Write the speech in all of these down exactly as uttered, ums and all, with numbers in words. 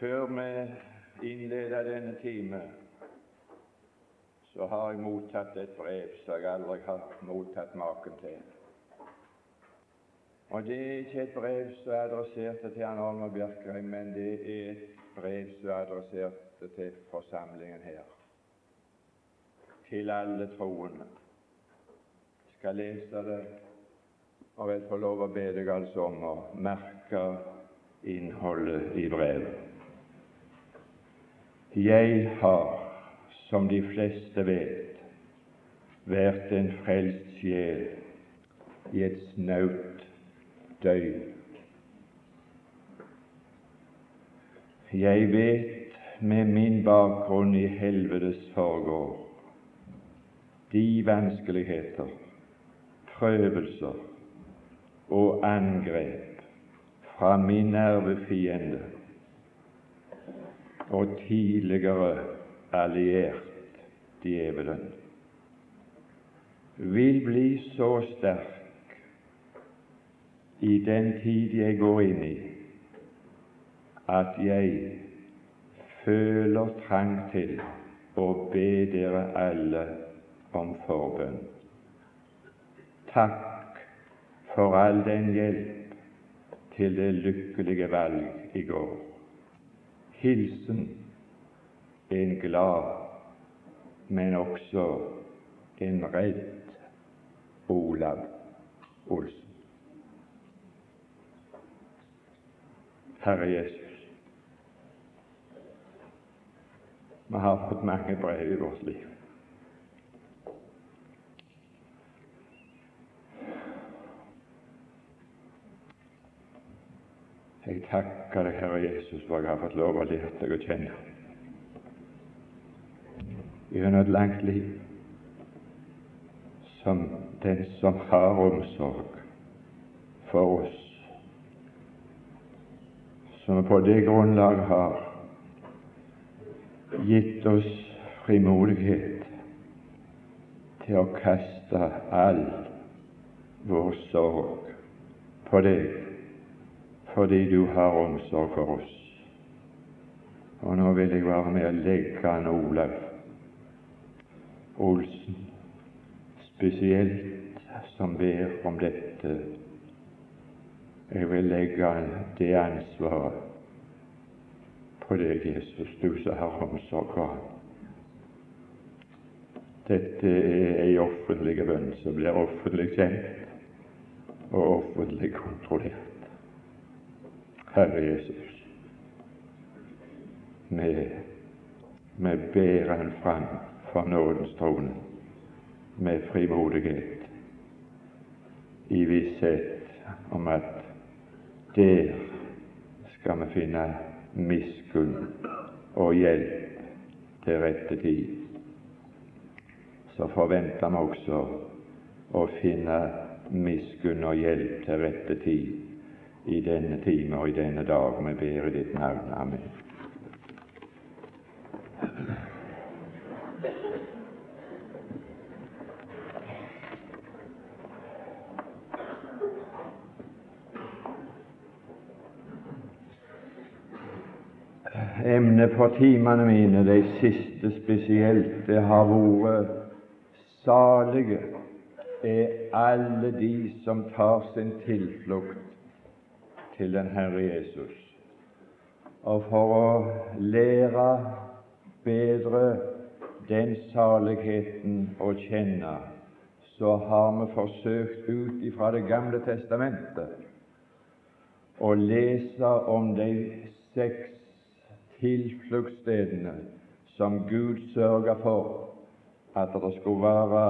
Før vi innleder denne time, så har jeg mottatt et brev som jeg aldri har mottatt maken til. Og det er ikke et brev som er adressert til Jan Holm og Bjerkreim, men det er et brev som er adressert til forsamlingen her, til alle troende. Jeg skal lese det, og vel få lov å be deg altså om å merke innholdet i brevet. Jeg har, som de fleste vet, vært en frelst sjel i et snaut døgn. Jeg vet med min bakgrunn i helvetes forgård de vanskeligheter, prøvelser og angrep fra min nervefiende og tidligere alliert djevelen vil bli så sterk i den tid jeg går inn i, at jeg føler trang til å be dere alle om forbønn. Takk for all den hjelp til det lykkelige valg i går. Hilsen en glad, men også en redd Olav Olsen. Herre Jesus, vi har fått mange brev i vårt liv. Jeg takker deg, Herre Jesus, for jeg har fått lov å lære deg å kjenne gjennom et langt liv som den som har omsorg for oss, som på det grunnlag har gitt oss frimodighet til å kaste all vår sorg på deg, fordi du har omsorg for oss. Og nå vil jeg være med å legge an Olav Olsen, spesielt som ber om dette. Jeg vil legge an det ansvaret på deg, Jesus, du som har omsorg for ham. Dette er en offentlig bønn som blir offentlig kjent og offentlig kontrollert. Herre Jesus, vi, vi ber han fram for nådens trone med frimodighet, i visshet om at der skal vi finne miskunn og hjelp til rette tid. Så forventer vi også å finne miskunn og hjelp til rette tid i denne time og i denne dag. Vi ber i ditt navn. Amen. Emnet for timene mine, de siste spesielt, det har vært salige er alle de som tar sin tilflukt til den Herre Jesus. Og for å lære bedre den saligheten å kjenne, så har vi forsøkt ut ifra Det gamle testamentet å lese om de seks tilfluktsstedene som Gud sørga for at det skulle være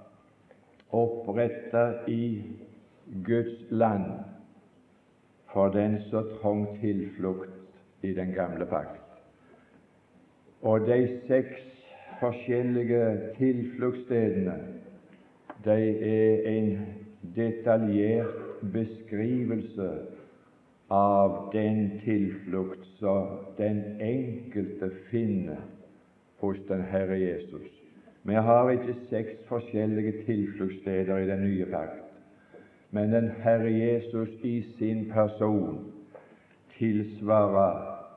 opprettet i Guds land for den som trong tilflukt i den gamle pakt. Og de seks forskjellige tilfluktsstedene, de er en detaljert beskrivelse av den tilflukt som den enkelte finner hos den Herre Jesus. Vi har ikke seks forskjellige tilfluktssteder i den nye pakt, men den Herre Jesus i sin person tilsvarer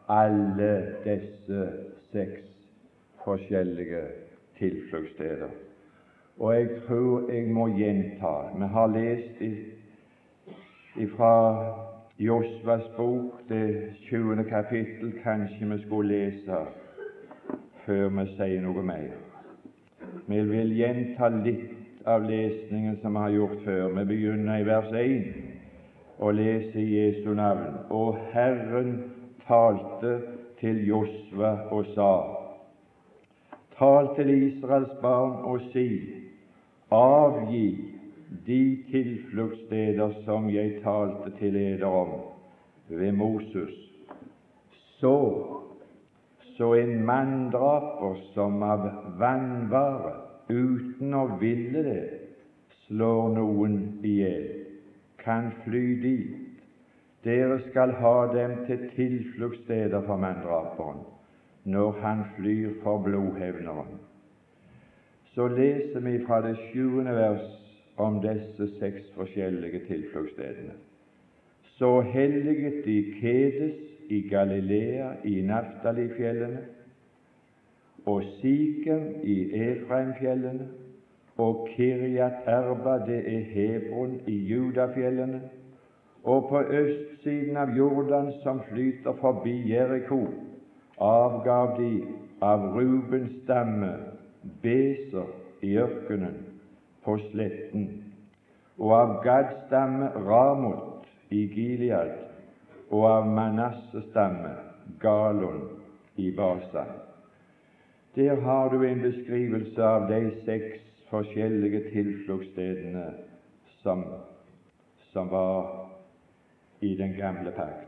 alle disse seks forskjellige tilfluktssteder. Og jeg tror jeg må gjenta. Vi har lest i, fra Josvas bok, det tjuende kapittel. Kanskje vi skulle lese før vi sier noe mer. Vi vil gjenta litt av lesningen som vi har gjort før. Vi begynner i vers én og leser i Jesu navn. Og Herren talte til Josva og sa: Tal til Israels barn og si: Avgi de tilfluktssteder som jeg talte til eder om ved Moses. Så så en manndraper som av vannvare, uten å ville det, slår noen i hjel, kan fly dit. Dere skal ha dem til tilfluktssteder for manndraperen når han flyr for blodhevneren. Så leser vi fra det sjuende vers om disse seks forskjellige tilfluktsstedene. Så helliget de Kedes i Galilea i Naftalifjellene, og Sikem i Efraimfjellene, og Kirjat Erba, det er Hebron, i Judafjellene, og på østsiden av Jordan, som flyter forbi Jeriko, avgav de av Rubens stamme Beser i ørkenen på sletten, og av Gads stamme Ramot i Gilead, og av Manasses stamme Galon i Basan. Der har du en beskrivelse av de seks forskjellige tilfluktsstedene som, som var i den gamle pakt.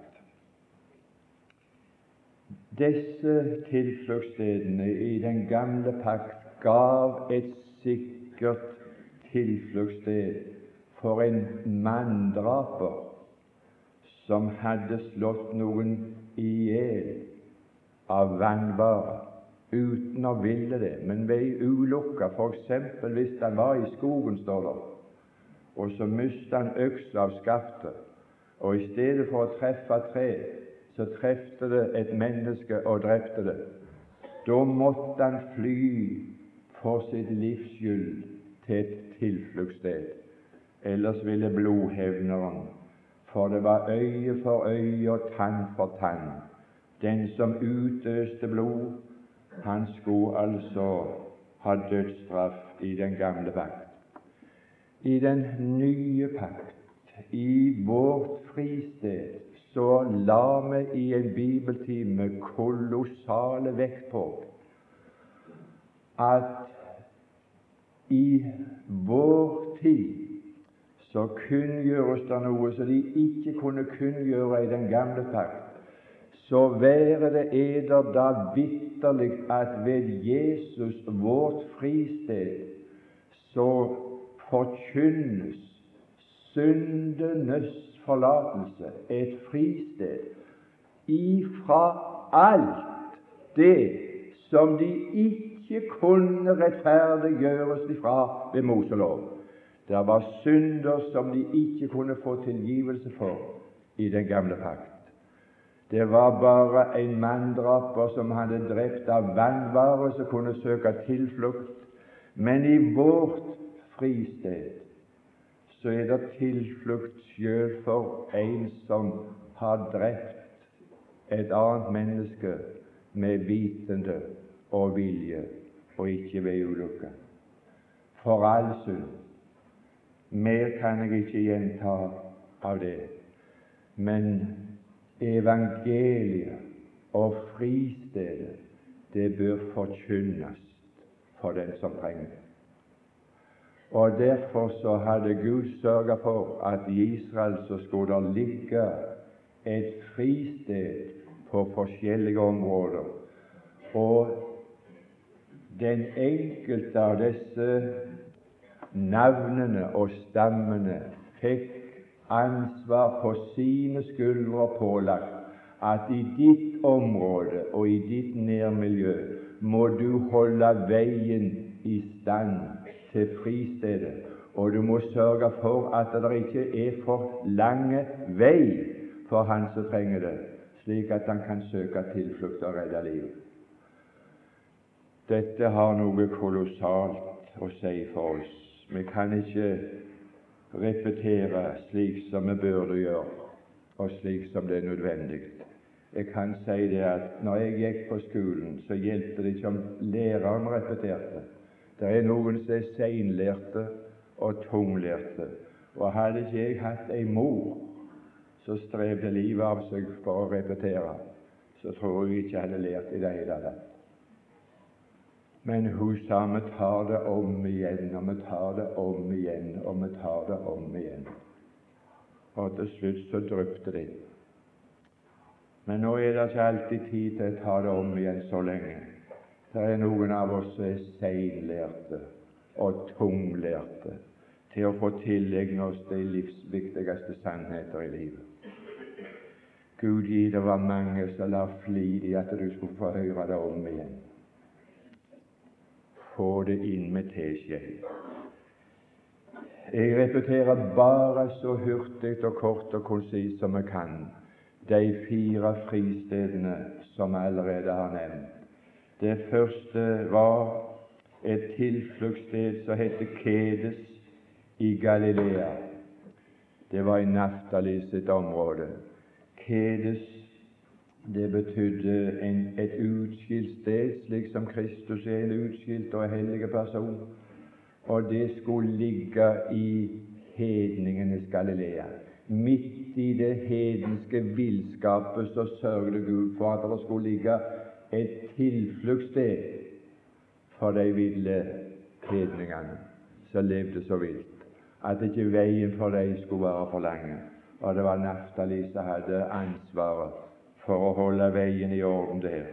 Disse tilfluktsstedene i den gamle pakt gav et sikkert tilfluktssted for en manndraper som hadde slått noen i hjel av vannvare, uten å ville det, men ved ei ulykke, for eksempel hvis han var i skogen, står det, og så mistet han øksa av skaftet, og i stedet for å treffe tre, så trefte det et menneske og drepte det. Da måtte han fly for sitt livs skyld til et tilfluktssted, ellers ville blodhevneren, for det var øye for øye og tann for tann. Den som utøste blod, han skulle altså ha dødsstraff i den gamle pakt. I den nye pakt, i vårt fristed, så la vi i en bibeltime kolossale vekt på at i vår tid så kunngjøres det noe som de ikke kunne kunngjøre i den gamle pakt. Så være det eder da vitterlig at ved Jesus, vårt fristed, så forkynnes syndenes forlatelse, et fristed ifra alt det som de ikke kunne rettferdiggjøres ifra ved Moselov. Det var synder som de ikke kunne få tilgivelse for i den gamle pakt. Det var bare en manndraper som hadde drept av vannvare, som kunne søke tilflukt. Men i vårt fristed så er det tilflukt selv for en som har drept et annet menneske med vitende og vilje, og ikke ved ulykke. For all synd. Mer kan jeg ikke gjenta av det. Men evangeliet og fristedet, det bør forkynnes for den som trenger det. Og derfor så hadde Gud sørget for at i Israel så skulle det ligge et fristed på forskjellige områder. Og den enkelte av disse navnene og stammene fikk ansvar på sine skuldre pålagt at i ditt område og i ditt nærmiljø må du holde veien i stand til fristedet, og du må sørge for at det ikke er for lange vei for han som trenger det, slik at han kan søke tilflukt og redde livet. Dette har noe kolossalt å si for oss. Vi kan ikke repetere slik som vi burde gjøre, og slik som det er nødvendig. Jeg kan si det at når jeg gikk på skolen, så hjelpte det ikke om læreren repeterte. Det er noen som er seinlærte og tunglærte, og hadde ikke jeg hatt ei mor så strevde livet av seg for å repetere, så tror jeg ikke jeg hadde lært i det hele tatt. Men hun sa vi tar det om igjen, og vi tar det om igjen, og vi tar det om igjen. Og til slutt så dryppte det. Men nå er det ikke alltid tid til å ta det om igjen så lenge. Det er noen av oss som er seinlærte og tunglærte til å få tilegne oss de livsviktigste sannheter i livet. Gud gi, det var mange som la flid i at du skulle få høre det om igjen. Få det inn med teskje. Jeg repeterer bare så hurtig og kort og konsist som jeg kan de fire fristedene som jeg allerede har nevnt. Det første var et tilfluktssted som heter Kedes i Galilea. Det var i Naftali sitt område. Kedes, det betydde en, et utskilt sted, slik som Kristus er en utskilt og hellig person. Og det skulle ligge i hedningenes Galilea. Midt i det hedenske villskapet så sørget Gud for at det skulle ligge et tilfluktssted for de ville hedningene som levde så vilt, at ikke veien for dem skulle være for lange. Og det var Naftali som hadde ansvaret for å holde veien i orden der.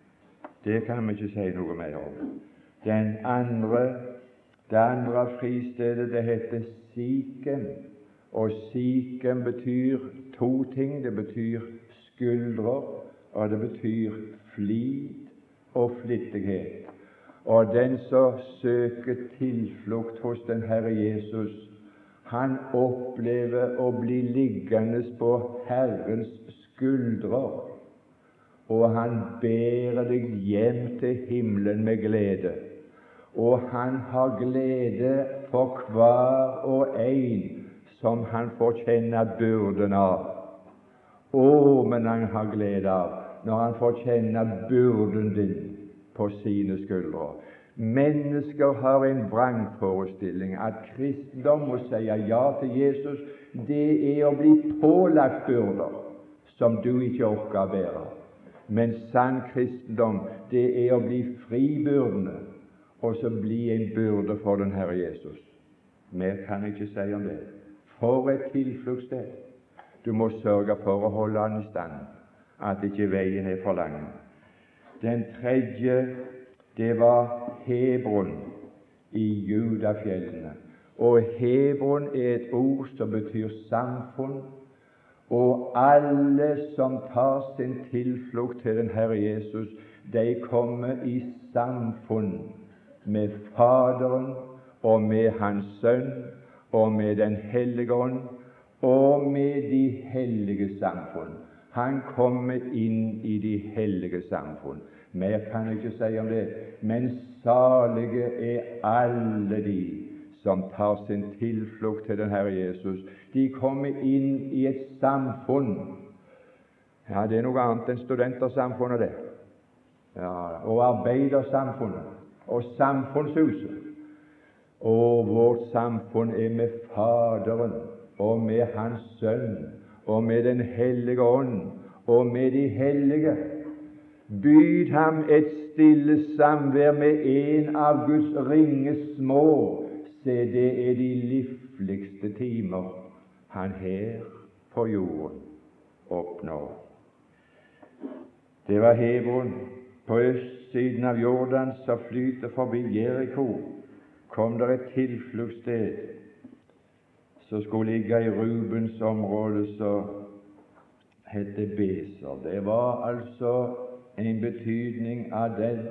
Det kan vi ikke si noe mer om. Den andre, det andre fristedet, det heter Sikem. Og Sikem betyr to ting. Det betyr skuldrer, og det betyr flid og flittighet. Og den som søker tilflukt hos den Herre Jesus, han opplever å bli liggende på Herrens skuldrer, og han bærer deg hjem til himmelen med glede. Og han har glede for hver og en som han får kjenne byrden av. Å, men han har glede av når han får kjenne byrden din på sine skuldre. Mennesker har en vrangforestilling at kristendom må si ja til Jesus, det er å bli pålagt byrder som du ikke orker å bære. Men sann kristendom, det er å bli fri byrdene, og så bli en byrde for den Herre Jesus. Mer kan jeg ikke si om det. For et tilfluktssted. Du må sørge for å holde han i stand, at ikke veien er for lang. Den tredje, det var Hebron i Judafjellene. Og Hebron er et ord som betyr samfunn. Og alle som tar sin tilflukt til den Herre Jesus, de kommer i samfunn med Faderen og med Hans Sønn og med Den hellige ånd og med de hellige samfunn. Han kommer inn i de hellige samfunn. Mer kan jeg ikke si om det, men salige er alle de som tar sin tilflukt til den Herre Jesus. De kommer inn i et samfunn. Ja, det er noe annet enn studentersamfunnet, det. Ja, og arbeidersamfunnet og samfunnshuset. Og vårt samfunn er med Faderen og med Hans Sønn og med Den hellige ånd og med de hellige. Byd ham et stille samvær med en av Guds ringe små. Se, det er de livligste timer han her på jorden oppnår. Det var Hebron på østsiden av Jordan, som flyter forbi Jeriko. Kom der et tilfluktssted som skulle ligge i Rubens område, som heter Beser. Det var altså en betydning av den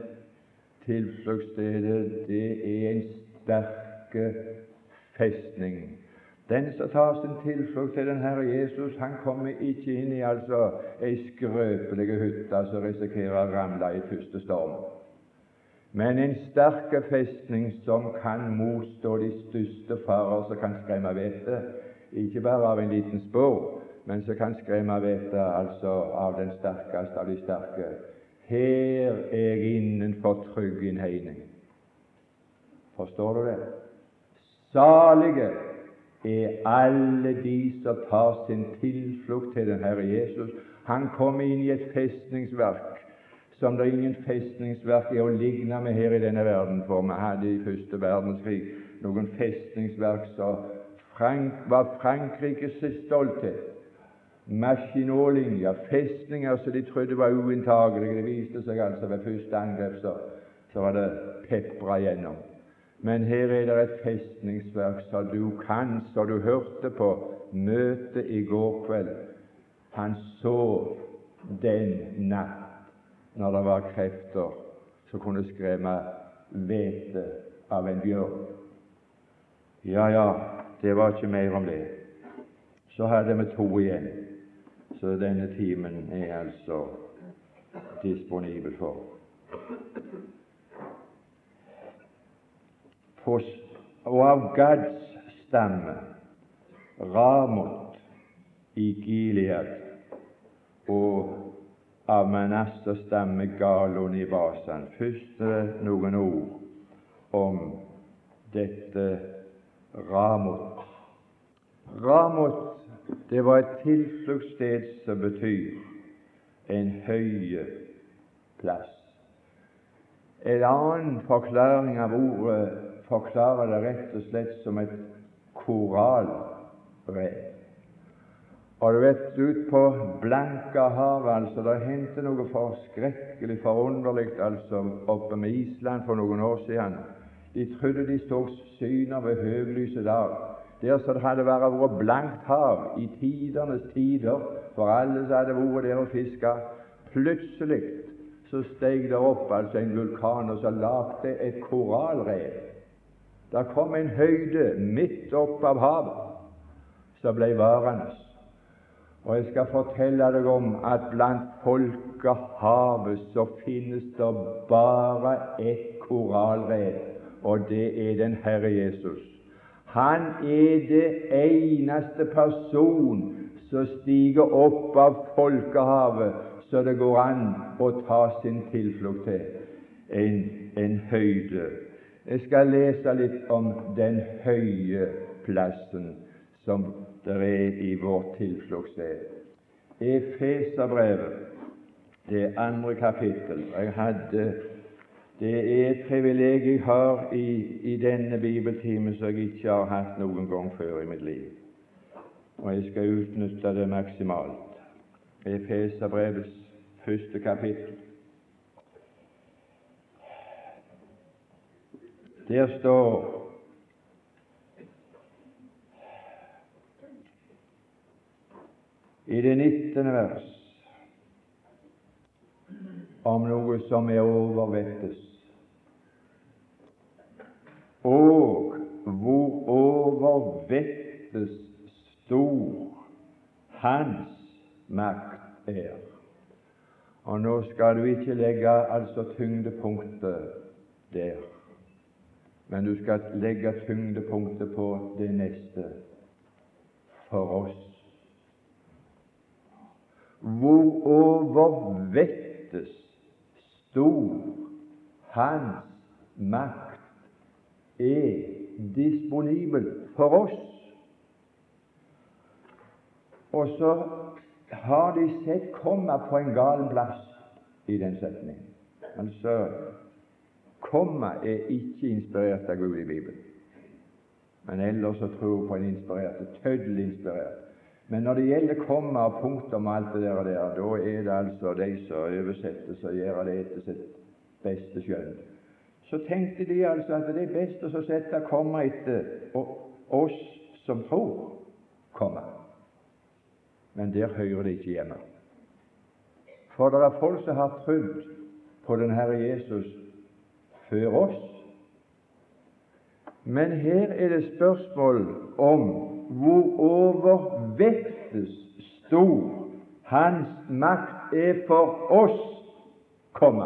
tilfluktsstedet. Det er en sterk festning Den som tar sin tilflukt til den Herre Jesus, han kommer ikke inn i altså ei skrøpelig hytte som risikerer å ramle i første storm, men en sterk festning som kan motstå de største farer som kan skremme vettet, ikke bare av en liten spor, men som kan skremme vettet altså av den sterkeste av de sterke. Her er jeg innenfor trygg innhegning. Forstår du det? Salige er alle de som tar sin tilflukt til den Herre Jesus. Han kommer inn i et festningsverk som det er ingen festningsverk er å ligne med her i denne verden, for vi hadde i første verdenskrig noen festningsverk som Frank, var Frankrikes stolthet. Maginotlinjer, festninger som de trodde var uinntagelige. Det viste seg altså ved første angrep så, så var det pepra gjennom. Men her er det et festningsverk som du kan, som du hørte på møtet i går kveld. Han sov den natt når det var krefter som kunne skremme vettet av en bjørn. Ja, ja, det var ikke mer om det. Så hadde vi to igjen, så denne timen er altså disponibel for. Og av Gads stamme Ramot i Gilead, og av Manasses stamme Galon i Basan. Først noen ord om dette Ramot. Ramot, det var et tilfluktssted som betyr en høye plass. En annen forklaring av ordet forklarer det rett og slett som et korallrev. Og du vet, ut på blanke havet, altså, det hendte noe forskrekkelig forunderlig altså oppe med Island for noen år siden. De trodde de så syner ved høglyse dag. Der så det hadde vært blankt hav i tidernes tider, for alle som hadde vært der og fisket. Plutselig så steg det opp altså en vulkan, og så lagde et korallrev. Det kom en høyde midt opp av havet som ble varende. Og jeg skal fortelle deg om at blant folkehavet så finnes det bare ett korallrev, og det er den Herre Jesus. Han er det eneste person som stiger opp av folkehavet, så det går an å ta sin tilflukt til en, en høyde. Jeg skal lese litt om den høye plassen som det er i vårt tilfluktssted. Efeserbrevet, det andre kapittel. Jeg hadde, det er et privilegium jeg har i, i denne bibeltimen som jeg ikke har hatt noen gang før i mitt liv. Og jeg skal utnytte det maksimalt. Efeserbrevets første kapittel. Der står i det nittende vers om noe som er overvettes, og hvor overvettes stor hans makt er. Og nå skal du ikke legge altså tyngdepunktet der, men du skal legge tyngdepunktet på det neste. For oss. Hvor overvettes stor hans makt er disponibel for oss. Og så har de sett komma på en gal plass i den setningen. Altså, komma er ikke inspirert av Gud i Bibelen, men ellers så tror jeg på en inspirert, tøddelig inspirert. Men når det gjelder komma og punktum og alt det der, der, da er det altså de som oversetter, som gjør det etter sitt beste skjønn. Så tenkte de altså at det er best å sette komma etter oss som tror komma. Men der hører det ikke hjemme. For det er folk som har trodd på den Herre Jesus før oss, Men her er det spørsmål om hvor overvektes stor Hans makt er for oss, komma,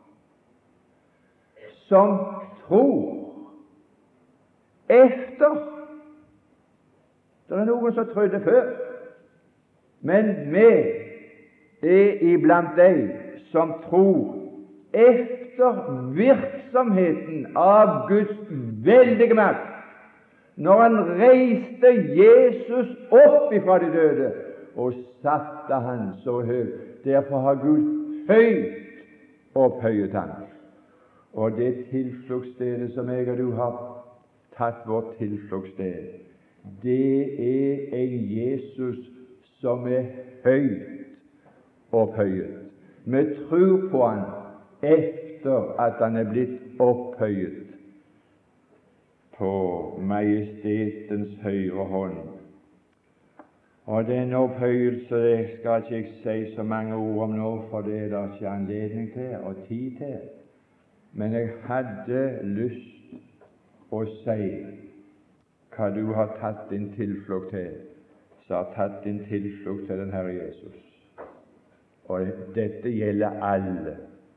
som tror efter. Det er noen som trodde før, men vi er iblant de som tror efter virksomheten av Guds veldige makt, når Han reiste Jesus opp ifra de døde og satte Han så høyt. Derfor har Gud høyt opphøyet Han. Og det tilfluktsstedet som jeg og du har tatt vårt tilfluktssted, det er en Jesus som er høyt opphøyet. Vi tror på Han efter at Han er blitt opphøyet på majestetens høyre hånd. Og den opphøyelse det skal ikke jeg si så mange ord om nå, for det er det ikke anledning til og tid til. Men jeg hadde lyst å si hva du har tatt din tilflukt til, så har tatt din tilflukt til den Herre Jesus. Og dette gjelder alle.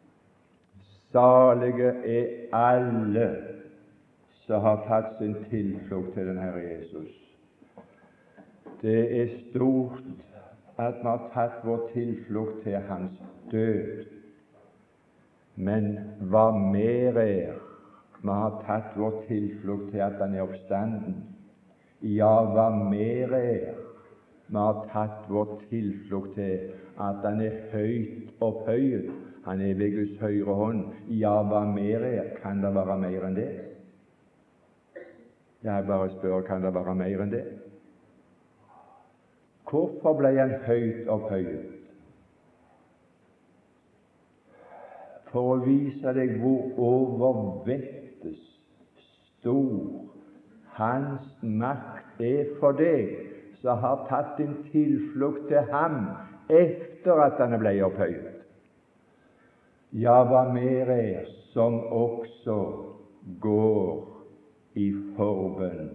Salige er alle som har tatt sin tilflukt til den Herre Jesus. Det er stort at vi har tatt vår tilflukt til Hans død. Men hva mer er, vi har tatt vår tilflukt til at Han er oppstanden. Ja, hva mer er, vi har tatt vår tilflukt til at Han er høyt opphøyet. Han er ved Guds høyre hånd. Ja, hva mer er? Kan det være mer enn det? Jeg bare spør, kan det være mer enn det? Hvorfor ble Han høyt opphøyet? For å vise deg hvor overvektes stor Hans makt er for deg, som har tatt din tilflukt til Ham efter at Han ble opphøyet. Ja, hva mer er, som også går i forbønn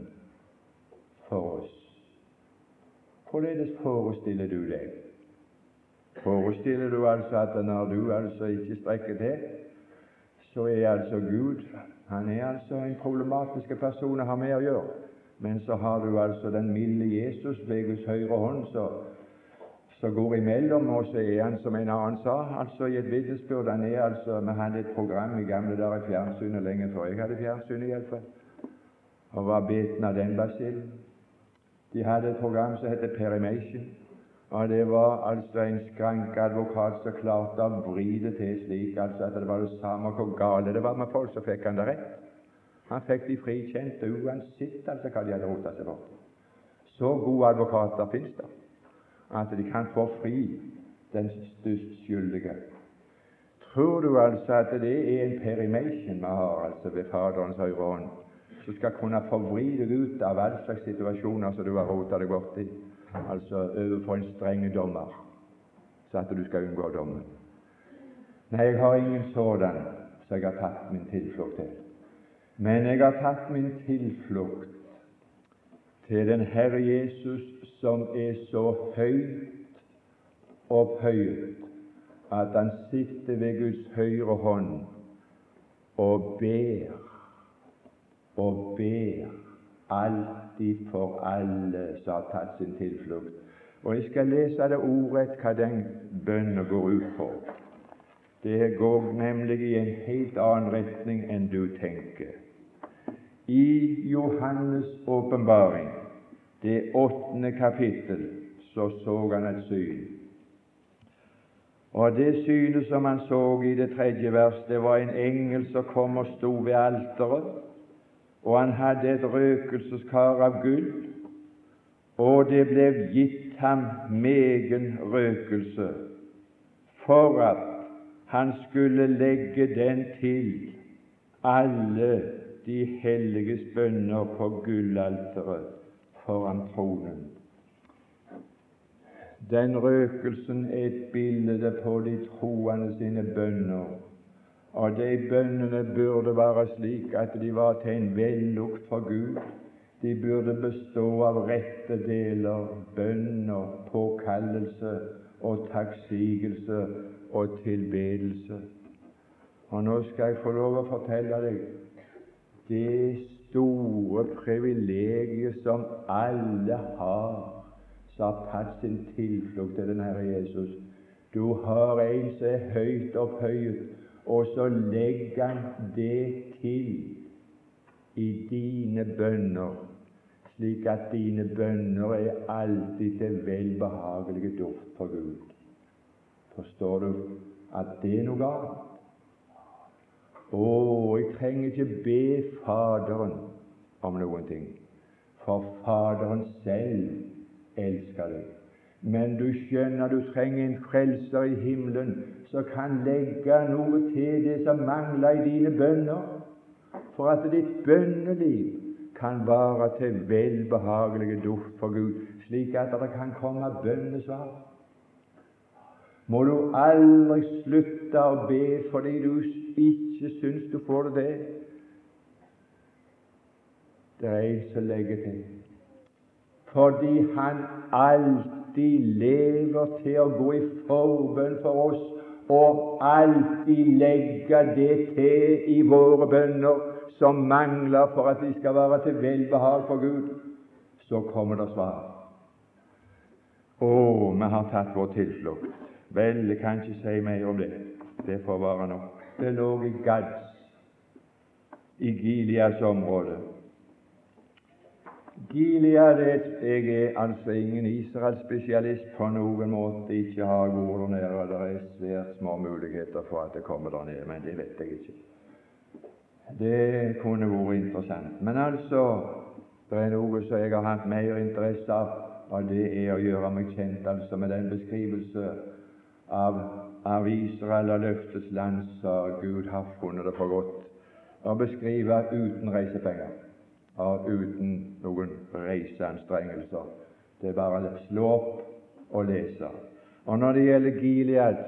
for oss. Hvorledes forestiller du deg? Forestiller du altså at når du altså ikke strekker til, så er altså Gud, han er altså en problematisk person å ha med å gjøre. Men så har du altså den milde Jesus ved Guds høyre hånd, så, så går imellom, og så er han, som en annen sa, altså i et vitnesbyrd, han er altså, vi hadde et program i gamle der i fjernsynet lenge før jeg hadde fjernsynet i hvert fall, og var beten av den basillen. De hadde et program som heter Perimation, og det var altså en skrankeadvokat som klarte å vri det til slik altså at det var det samme hvor gale det var med folk, så fikk han det rett. Han fikk de frikjent uansett altså hva de hadde rotet seg for. Så gode advokater finnes det, at de kan få fri den størst skyldige. Tror du altså at det er en perimation vi har altså ved Faderens høyre hånd, som skal kunne forvri deg ut av all slags situasjoner som du har rotet deg bort i, altså overfor en streng dommer, så at du skal unngå dommen? Nei, jeg har ingen sådan så jeg har tatt min tilflukt til. Men jeg har tatt min tilflukt til den Herre Jesus, som er så høyt opphøyet at han sitter ved Guds høyre hånd og ber og ber alltid for alle som har tatt sin tilflukt. Og jeg skal lese det ordrett hva den bønnen går ut på. Det går nemlig i en helt annen retning enn du tenker. I Johannes åpenbaring, det åttende kapittel, så så han et syn. Og det synet som han så i det tredje vers, det var en engel som kom og sto ved alteret, og han hadde et røkelseskar av gull, og det ble gitt ham megen røkelse, for at han skulle legge den til alle de helliges bønner på gullalteret foran tronen. Den røkelsen er et bilde på de troende sine bønner, Og de bønnene burde være slik at de var til en vellukt for Gud. De burde bestå av rette deler, bønn og påkallelse og takksigelse og tilbedelse. Og nå skal jeg få lov å fortelle deg det store privilegiet som alle har som har tatt sin tilflukt til den Herre Jesus. Du har en som er høyt opphøyet, og så legger han det til i dine bønner, slik at dine bønner er alltid til velbehagelige duft for Gud. Forstår du at det er noe annet? Å, jeg trenger ikke be Faderen om noen ting, for Faderen selv elsker deg. Men du skjønner, du trenger en frelser i himmelen som kan legge noe til det som mangler i dine bønner, for at ditt bønneliv kan være til velbehagelige duft for Gud, slik at det kan komme bønnesvar. Må du aldri slutte å be fordi du ikke syns du får det til. Det er en som legger til, fordi han alltid lever til å gå i forbønn for oss, og alltid legge det til i våre bønner som mangler for at de skal være til velbehag for Gud. Så kommer det svar. Å, vi har tatt vår tilflukt. Vel, jeg kan ikke si mer om det. Det får være nok. Det lå i Gads, i Gileads område. Gilead, jeg er altså ingen Israel-spesialist på noen måte, ikke har gård der nede, og det er svært små muligheter for at det kommer der nede, men det vet jeg ikke. Det kunne vært interessant. Men altså, det er noe som jeg har hatt mer interesse av, og det er å gjøre meg kjent altså med den beskrivelse av, av Israel og løftets land, så Gud har funnet det for godt å beskrive uten reisepenger og uten noen reiseanstrengelser. Det er bare å slå opp og lese. Og når det gjelder Gilead,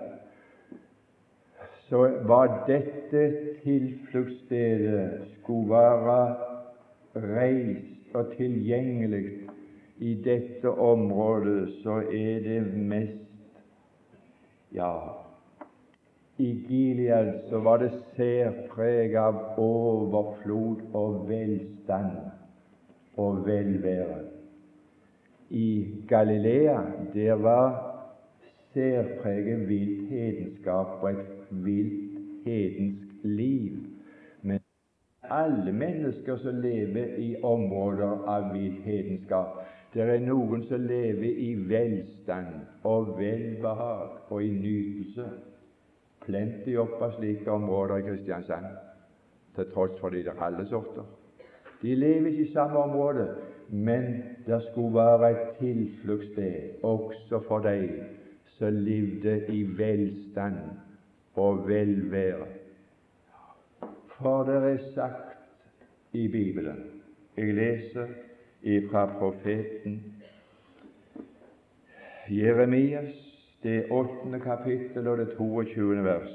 så var dette tilfluktsstedet skulle være reist og tilgjengelig i dette området, så er det mest ja, i Gilead så var det særpreg av overflod og velstand og velvære. I Galilea der var særpreget vilt hedenskap og et vilt hedensk liv. Men alle mennesker som lever i områder av vilt hedenskap, det er noen som lever i velstand og velbehag og i nytelse. Plenty opp av slike områder i Kristiansand, til tross for de der alle sorter. De lever ikke i samme område, men det skulle være et tilfluktssted også for deg som levde i velstand og velvære. For det er sagt i Bibelen, jeg leser ifra profeten Jeremias, det åttende kapittel og det toogtjuende vers.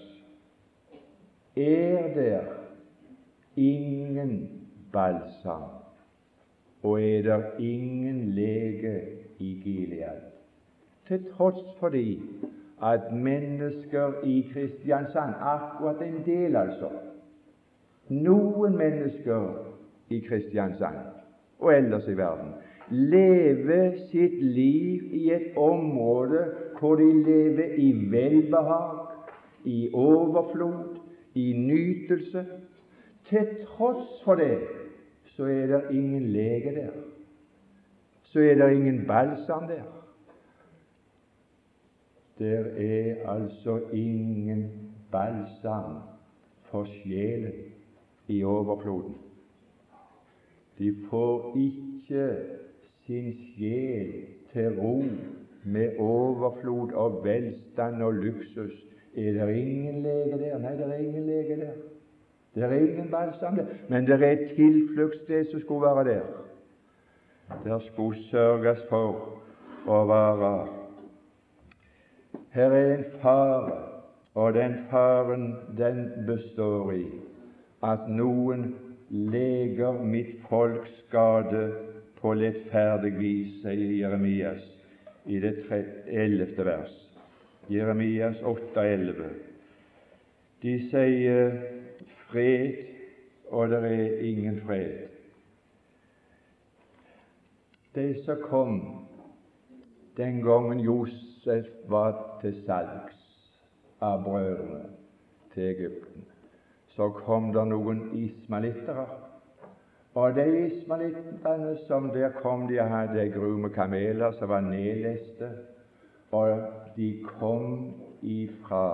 Er der ingen balsam, og er der ingen lege i Gilead? Til tross fordi at mennesker i Kristiansand, akkurat en del altså, noen mennesker i Kristiansand og ellers i verden, lever sitt liv i et område hvor de lever i velbehag, i overflod, i nytelse. Til tross for det så er det ingen lege der, så er det ingen balsam der. Der er altså ingen balsam for sjelen i overfloden. De får ikke sin sjel til ro med overflod og velstand og luksus. Er det ingen lege der? Nei, det er ingen lege der. Det er ingen balsam der. Men det er et tilfluktssted som skulle være der. Der skulle sørges for å være. Her er en fare Og den faren, den består i at noen leger mitt folks skade på lettferdig vis, sier Jeremias i det ellevte vers. Jeremias åtte elleve. De sier fred, og det er ingen fred. De som kom den gangen Josef var til salgs av brødrene til Egypten, så kom det noen ismalittere. Og de ismalittene som der kom, de hadde ei gru med kameler som var nedleste, og de kom ifra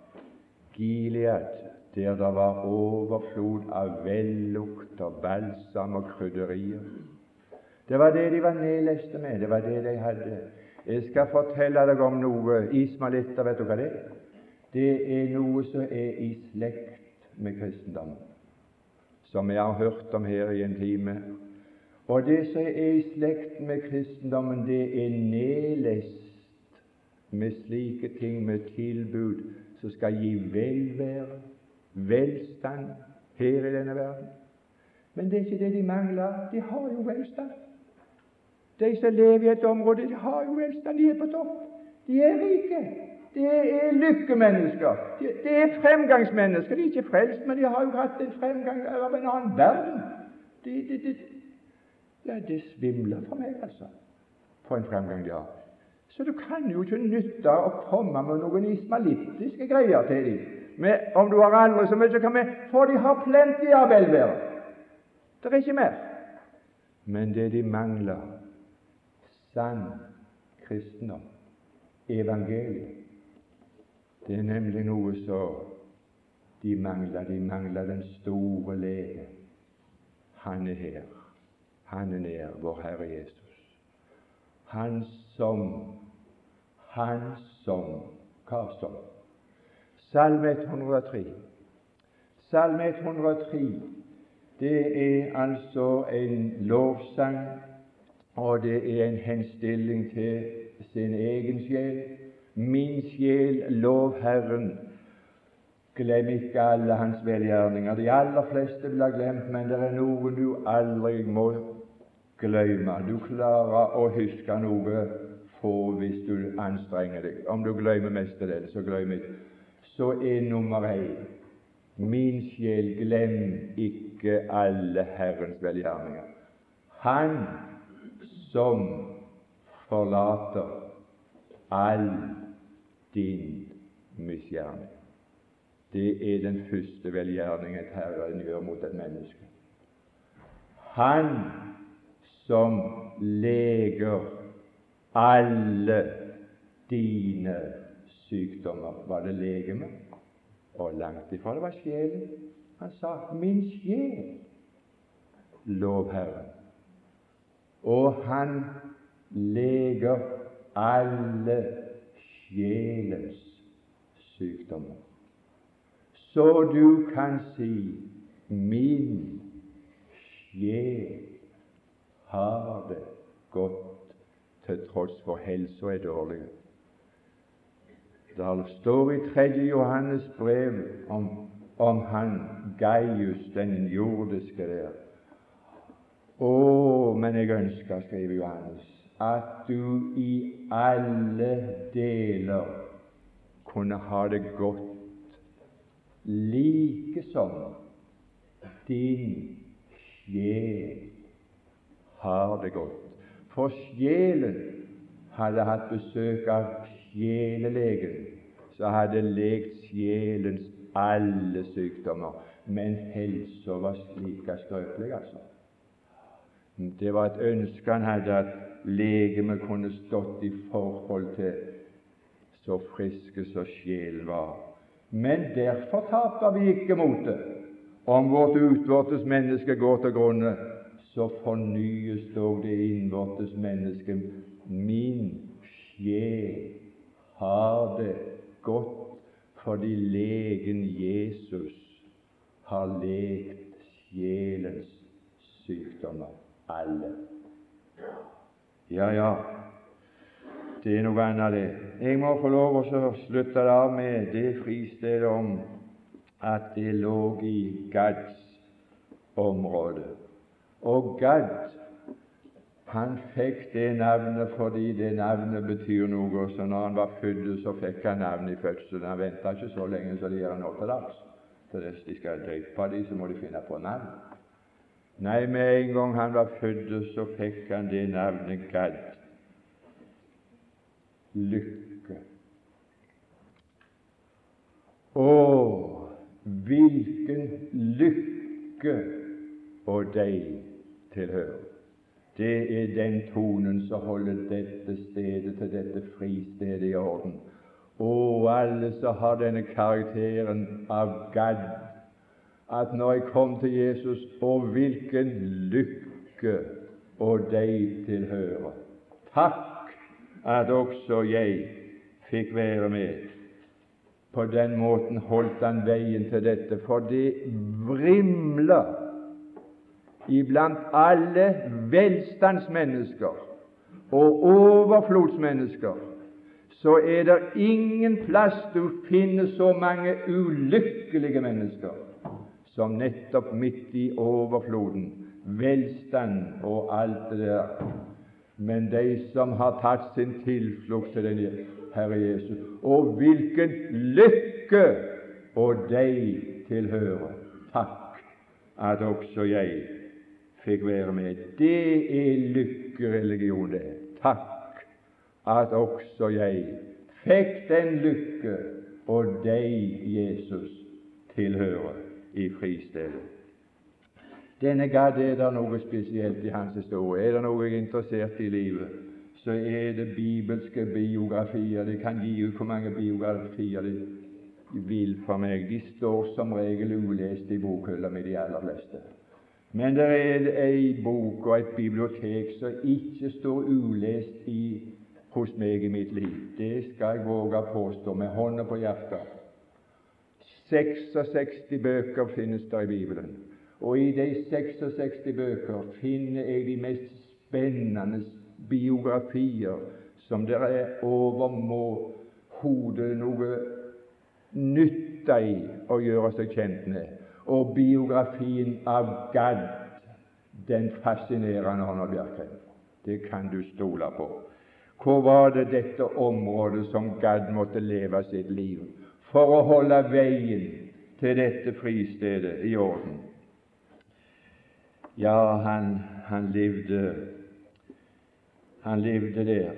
Gilead, der det var overflod av vellukt og balsam og krydderier. Det var det de var nedleste med, det var det de hadde. Jeg skal fortelle deg om noe ismalitter, vet du hva det er? Det er noe som er i slekt med kristendommen, som jeg har hørt om her i en time. Og det som er i slekt med kristendommen, det er nedlest med slike ting, med tilbud som skal gi velvære, velstand her i denne verden. Men det er ikke det de mangler. De har jo velstand. De som lever i et område, de har jo velstand. De er på topp. De er rike. Det er lykkemennesker. Det de er fremgangsmennesker. De er ikke frelst, men de har jo hatt en fremgang av en annen verden. Det de, de, ja, det svimler for meg, altså, på en fremgang de har. Så du kan jo ikke nytte å komme med noen ismalittiske greier til dem. Men om du har andre som ikke kan med, for de har plenty av velvære. Det er ikke mer. Men det de mangler, sann kristendom, evangeliet, det er nemlig noe så de mangler. De mangler den store lege. Han er her. Han er nær, vår Herre Jesus. Han som, han som, hva som? Salme ett hundre og tre. Salme ett hundre og tre, det er altså en lovsang, og det er en henstilling til sin egen sjel. Min sjel, lov Herren, glem ikke alle hans velgjerninger. De aller fleste blir glemt, men det er noen du aldri må glemme. Du klarer å huske noe få hvis du anstrenger deg. Om du glemmer mest av det, så glem ikke. Så er nummer én: min sjel, glem ikke alle Herrens velgjerninger. Han som forlater all din misgjerning. Det er den første velgjerning et Herren gjør mot et menneske. Han som leger alle dine sykdommer. Var det legeme? Og langt ifra det var sjelen. Han sa, min sjel, lov Herren. Og han leger alle sjelens sykdommer. Så du kan si, min sjel har det godt til tross for helsa er dårlig. Det står i tredje Johannes brev om, om han Gaius, den jordiske der. Å, men jeg ønsker, skriver Johannes, at du i alle deler kunne ha det godt, like som din sjel har det godt. For sjelen hadde hatt besøk av sjelelegen, så hadde legt sjelens alle sykdommer, men helsa var slik skrøpelig, altså. Det var et ønske han hadde, at legemet kunne stått i forhold til så friske som sjelen var. Men derfor taper vi ikke motet. Om vårt utvortes menneske går til grunne, så fornyes dog det innvortes menneske. Min sjel har det godt, fordi legen Jesus har legt sjelens sykdommer, alle. Ja, ja, det er noe annet det. Jeg må få lov å slutte det av med det fristedet om at det lå i Gads område. Og Gad, han fikk det navnet fordi det navnet betyr noe. Så når han var født, så fikk han navn i fødselen. Han ventet ikke så lenge, så de gjør nå til dags. Så hvis de skal drepe dem, så må de finne på navn. Nei, med en gang han var født, så fikk han det navnet Gad. Lykke. Å, hvilken lykke og deg tilhører. Det er den tonen som holder dette stedet til dette fristedet i orden. Og alle som har denne karakteren av Gad, at når jeg kom til Jesus, og hvilken lykke og deg tilhører. Takk at også jeg fikk være med. På den måten holdt han veien til dette, for det vrimler iblant alle velstandsmennesker og overflodsmennesker, så er det ingen plass du finner så mange ulykkelige mennesker som nettopp midt i overfloden, velstand og alt det der. Men de som har tatt sin tilflukt til den Herre Jesus, og hvilken lykke og deg tilhører. Takk at også jeg fikk være med. Det er lykkereligion, det. Takk at også jeg fikk den lykke og deg, Jesus, tilhører i fristedet. Denne Gad, er det noe spesielt i hans historie. Er det noe jeg er interessert i livet, så er det bibelske biografier. Det kan gi ut hvor mange biografier de vil for meg. De står som regel ulest i bokhylla med de aller fleste. Men det er ei bok og et bibliotek som ikke står ulest i, hos meg i mitt liv. Det skal jeg våge å påstå med hånda på hjertet. seksogseksti bøker finnes der i Bibelen. Og i de seksogseksti bøker finner jeg de mest spennende biografier som det er overmål hodet noe nytte i å gjøre seg kjent med. Og biografien av Gad, den fascinerer Arnold Bjerkreim. Det kan du stole på. Hvor var det dette området som Gad måtte leve sitt liv for å holde veien til dette fristedet i orden? Ja, han, han levde han levde der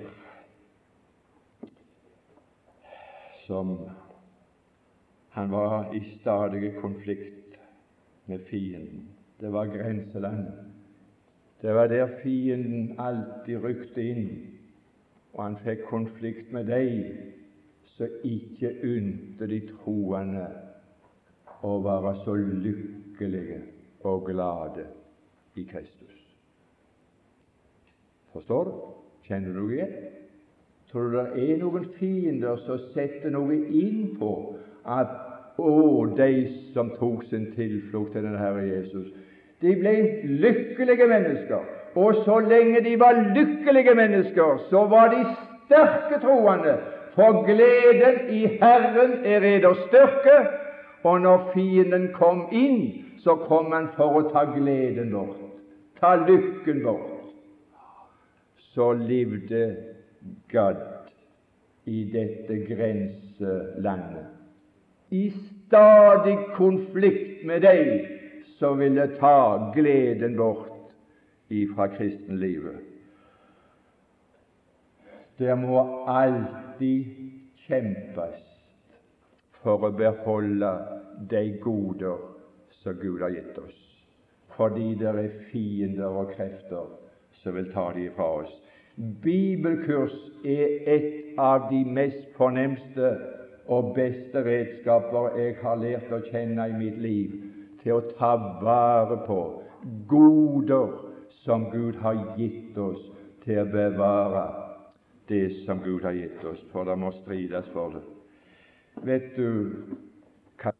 som han var i stadig konflikt med fienden. Det var grenselandet. Det var der fienden alltid rykte inn, og han fikk konflikt med deg som ikke unte de troende å være så lykkelige og glade i Kristus. Forstår du? Kjenner du noe igjen? Tror du det er noen fiender som setter noe inn på at å, de som tok sin tilflukt til den Herre Jesus, de ble lykkelige mennesker, og så lenge de var lykkelige mennesker, så var de sterke troende, for gleden i Herren er eder styrke, og når fienden kom inn, så kom han for å ta gleden bort, ta lykken bort. Så levde Gad i dette grenselandet, i stadig konflikt med deg som ville ta gleden bort ifra kristenlivet. Det må alltid kjempes for å beholde de goder som Gud har gitt oss, fordi det er fiender og krefter som vil ta de fra oss. Bibelkurs er et av de mest fornemste og beste redskaper jeg har lært å kjenne i mitt liv, til å ta vare på goder som Gud har gitt oss, til å bevare det som Gud har gitt oss, for det må strides for det. Vet du hva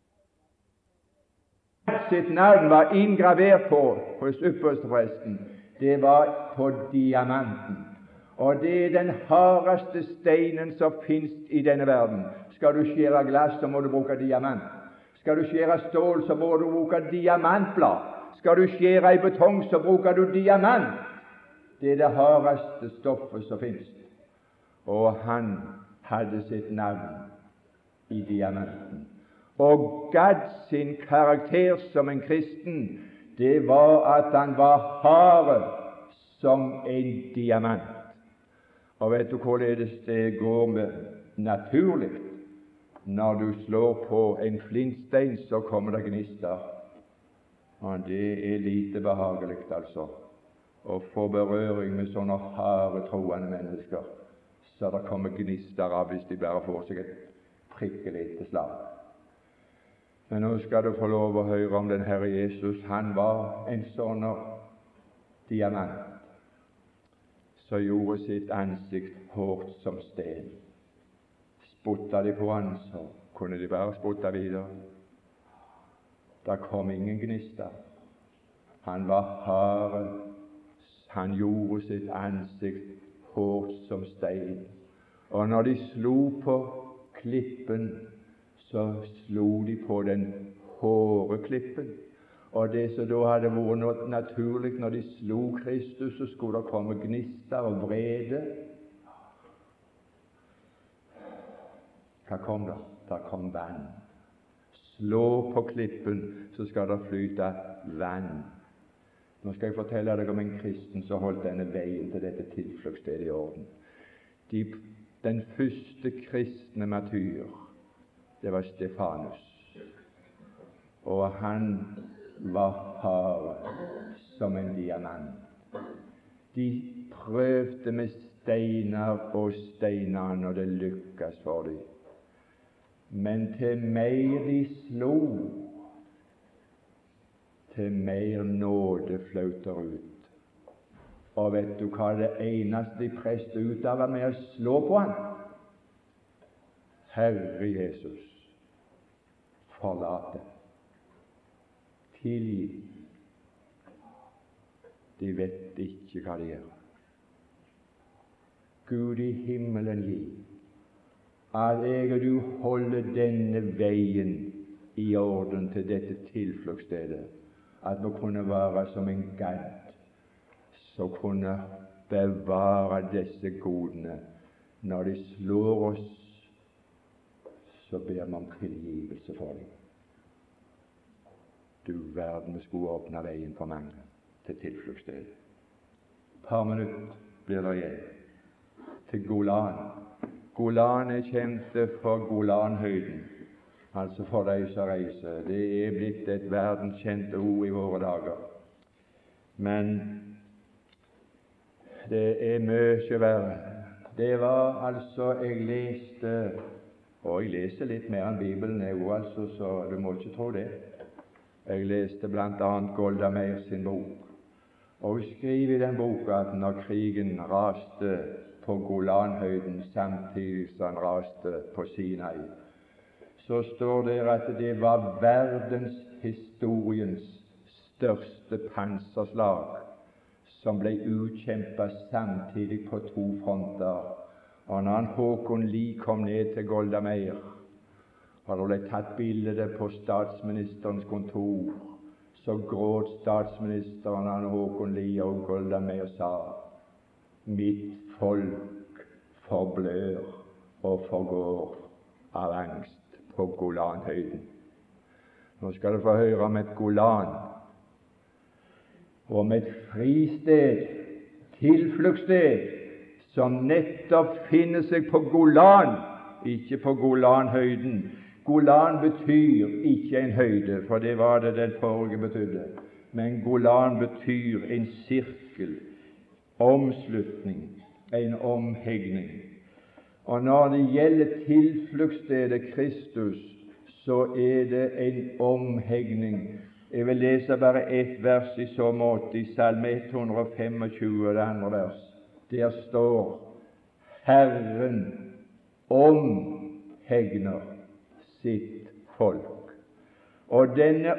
sitt navn var ingravert på hos ypperstepresten? Det var på diamanten. Og det er den hardeste steinen som finnes i denne verden. Skal du skjære glass, så må du bruke diamant. Skal du skjære stål, så må du bruke diamantblad. Skal du skjære i betong, så bruker du diamant. Det er det hardeste stoffet som finnes. Og han hadde sitt navn i diamanten. Og Gad sin karakter som en kristen, det var at han var hard som en diamant. Og vet du hvorledes det går med naturlig? Når du slår på en flintstein, så kommer det gnister. Og det er lite behagelig, altså, å få berøring med sånne harde, troende mennesker, så det kommer gnister av hvis de bare får seg et prikkelig lite slag. Men nå skal du få lov å høre om den Herre Jesus. Han var en sånn diamant som gjorde sitt ansikt hårdt som sten. Spotta de på han, så kunne de bare spotte videre. Det kom ingen gnister. Han var hard. Han gjorde sitt ansikt hårdt som stein. Og når de slo på klippen, så slo de på den hårde klippen. Og det som da hadde vært noe naturlig når de slo Kristus, så skulle det komme gnister og vrede. Hva kom det? Det kom vann. Slå på klippen, så skal det flyte vann. Nå skal jeg fortelle deg om en kristen som holdt denne veien til dette tilfluktsstedet i orden. De, den første kristne martyr, det var Stefanus. Og han var hard som en diamant. De prøvde med steiner og steiner, og det lykkes for dem. Men til mer de slo, til mer nåde fløter ut. Og vet du hva det eneste de presset ut av, var med å slå på han? Herre Jesus, forlate, tilgi. De vet ikke hva de gjør. Gud i himmelen gi at jeg og du holder denne veien i orden til dette tilfluktsstedet, at vi kunne være som en Gad som kunne bevare disse godene. Når de slår oss, så ber vi om tilgivelse for dem. Du verden, vi skulle åpne veien for mange til tilfluktsstedet. Et par minutter blir det igjen til Golan. Golan er kjent for Golanhøyden, altså for de som reiser. Det er blitt et verdenskjent ord i våre dager. Men det er mye verre. Det var altså, jeg leste, og jeg leser litt mer enn Bibelen er jo, altså, så du må ikke tro det. Jeg leste blant annet Golda Meir sin bok, og hun skriver i den boka at når krigen raste på Golanhøyden samtidig som han raste på Sinai, så står det at det var verdenshistoriens største panserslag som ble utkjempet samtidig på to fronter. Og når han Håkon Lie kom ned til Golda Meir, og det ble tatt bilde på statsministerens kontor, så gråt statsministeren han Håkon Lie og Golda Meir sa: mitt folk forblør og forgår av angst på Golanhøyden. Nå skal du få høre om et Golan, om et fristed, tilfluktssted, som nettopp finner seg på Golan, ikke på Golanhøyden. Golan betyr ikke en høyde, for det var det den forrige betydde. Men Golan betyr en sirkel, omslutning, en omhegning. Og når det gjelder tilfluktsstedet Kristus, så er det en omhegning. Jeg vil lese bare ett vers i så måte, i Salme ett hundre og tjuefem, det andre vers. Der står: Herren omhegner sitt folk. Og denne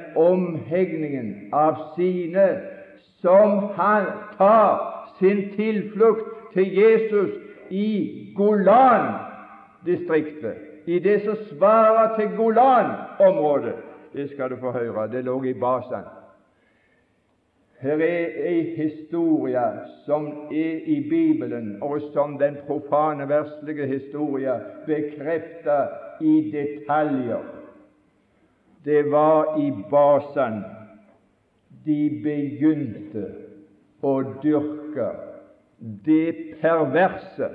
omhegningen av sine som han tar sin tilflukt til Jesus i Golan-distriktet, i det som svarer til Golan-området. Det skal du få høre. Det lå i Basan. Her er en historie som er i Bibelen, og som den profane verslige historie bekrefter i detaljer. Det var i Basan de begynte å dyrke det perverse,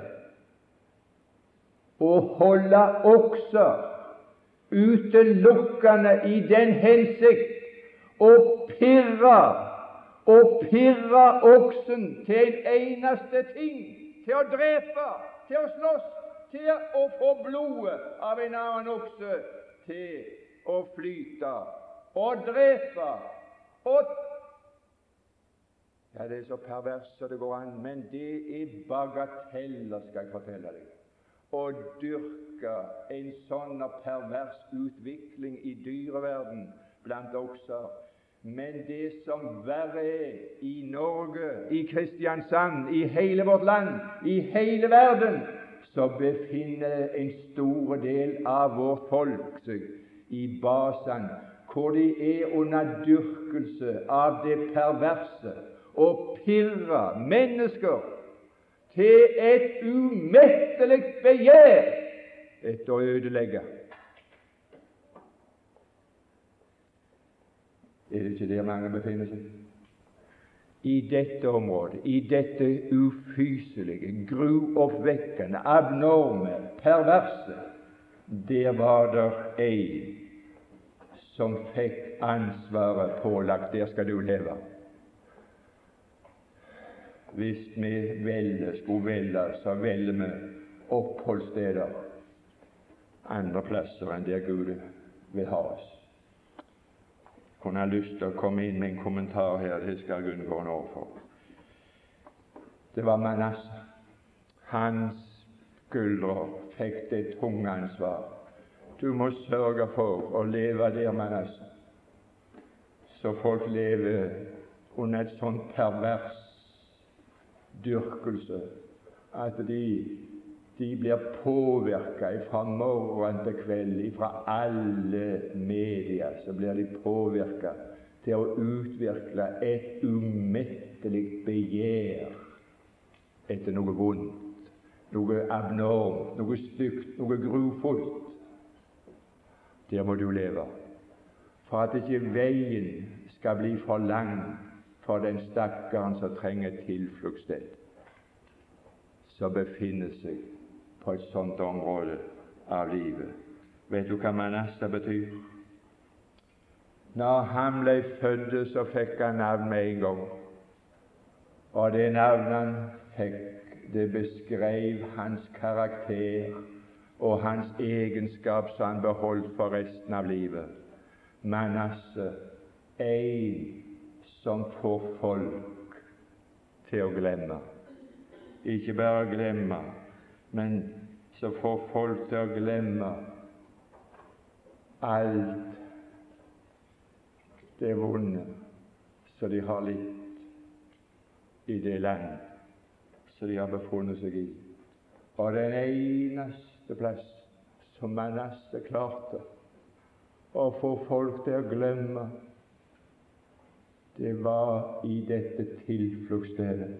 og holde okser utelukkende i den hensikt å pirre og pirre oksen til en eneste ting, til å drepe, til å slåss, til å få blodet av en annen okse til å flyte og drepe. Og ja, det er så perverst så det går an, men det er bagateller, skal jeg fortelle deg. Å dyrke en sånn pervers utvikling i dyreverden blant okser. Men det som verre er i Norge, i Kristiansand, i hele vårt land, i hele verden, så befinner en stor del av vårt folk seg i Basan, hvor de er under dyrkelse av det perverse og pirrer mennesker til et umettelig begjær etter å ødelegge. Er det ikke der mange befinner seg? I dette området, i dette ufyselige, gruoppvekkende, abnorme, perverse, der var det en som fikk ansvaret pålagt. Der skal du leve. Hvis vi velger, skulle velge, så velger vi oppholdssteder andre plasser enn der Gud vil ha oss. Kunne ha lyst til å komme inn med en kommentar her, det skal jeg unngå nå for. Det var Manasseh. Hans skuldre fikk det tunge ansvar. Du må sørge for å leve der, Manasseh, så folk lever under et sånt pervers dyrkelse at de, de blir påvirket fra morgen til kveld, fra alle medier, så blir de påvirket til å utvikle et umettelig begjær etter noe vondt, noe abnormt, noe stygt, noe grufullt. Der må du leve, for at ikke veien skal bli for lang for den stakkaren som trenger et tilfluktssted, som befinner seg på et sånt område av livet. Vet du hva Manasseh betyr? Når han ble født, så fikk han navn med en gang. Og det navnet han fikk, det beskrev hans karakter og hans egenskap som han beholdt for resten av livet. Manasseh, en som får folk til å glemme. Ikke bare glemme, men så får folk til å glemme alt det vonde som de har litt i det land som de har befunnet seg i. Og den eneste plass som Manasseh klarte å få folk til å glemme, det var i dette tilfluktsstedet.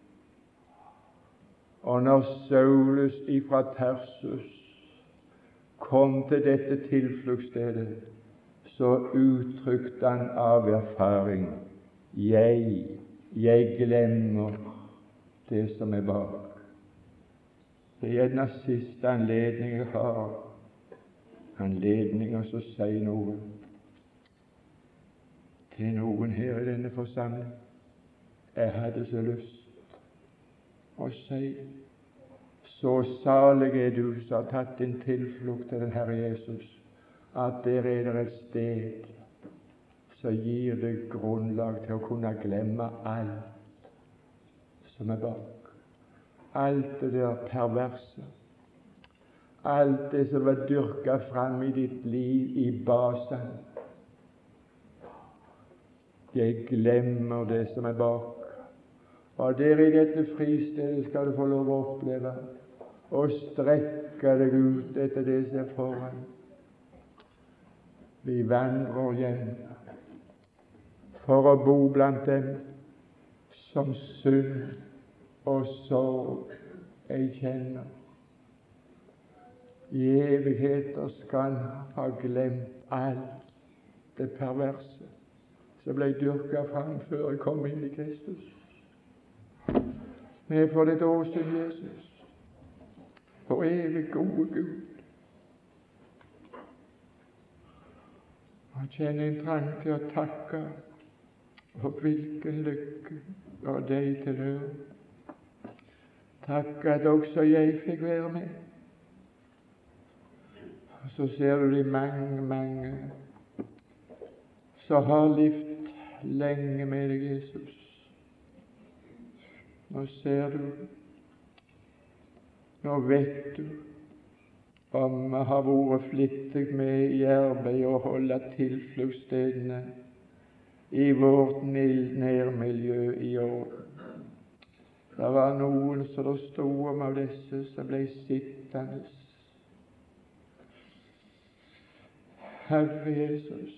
Og når Saulus ifra Tarsus kom til dette tilfluktsstedet, så uttrykte han av erfaring: Jeg, jeg glemmer det som er bak. Det er gjerne siste anledning jeg har, anledninger som sier noe til noen her i denne forsamling. Jeg hadde så lyst å si: så salig er du som har tatt din tilflukt til den Herre Jesus, at der er det et sted som gir deg grunnlag til å kunne glemme alt som er bak. Alt det der perverse, alt det som var dyrket fram i ditt liv i Basan. Jeg glemmer det som er bak, Og der i dette fristedet skal du få lov å oppleve og strekke deg ut etter det som er foran. Vi vandrer hjem for å bo blant dem som synd og sorg jeg kjenner. I evigheter skal han ha glemt alt det perverse som ble dyrket fram før jeg kom inn i Kristus. Vi er for ditt åsyn, Jesus, for evig gode Gud. Og kjenner en trang til å takke for hvilken lykke og deg tilhører. Takk at også jeg fikk være med. Og så ser du de mange, mange som har levd lenge med deg, Jesus. Nå ser du, nå vet du om vi har vært flittig med i arbeidet å holde tilfluktsstedene i vårt nærmiljø i orden. Det var noen som det stod om av disse som ble sittende. Herre Jesus,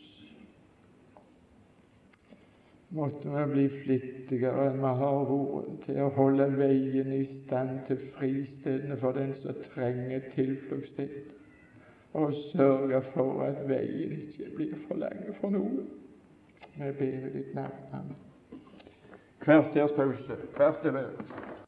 måtte vi bli flittigere enn vi har vært til å holde veien i stand til fristedene for den som trenger tilfluktssted, og sørge for at veien ikke blir for lang for noe. Vi ber i ditt navn. Kvarterspause. Kvarter.